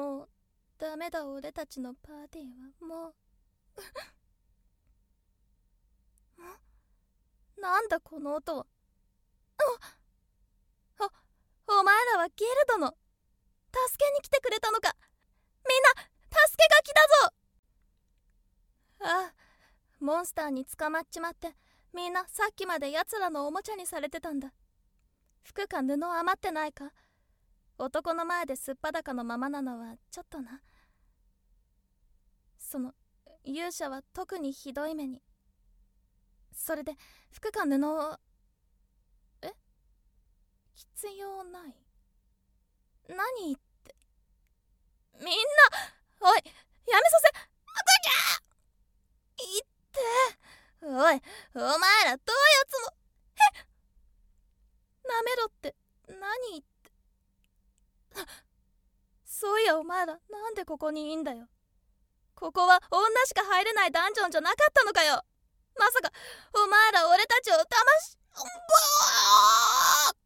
もうダメだ。俺たちのパーティーはもうなんだこの音は。お前らはギルドの助けに来てくれたのか。みんな助けが来たぞ。ああ、モンスターに捕まっちまって、みんなさっきまで奴らのおもちゃにされてたんだ。服か布余ってないか。男の前ですっぱだかのままなのはちょっとな。その勇者は特にひどい目に。それで服か布を必要ない。何ってみんな、おいやめさせ。いっておい、お前らどういうつも。なめろって何って。そういやお前らなんでここにいいんだよ。ここは女しか入れないダンジョンじゃなかったのかよ。まさかお前ら俺たちを騙し。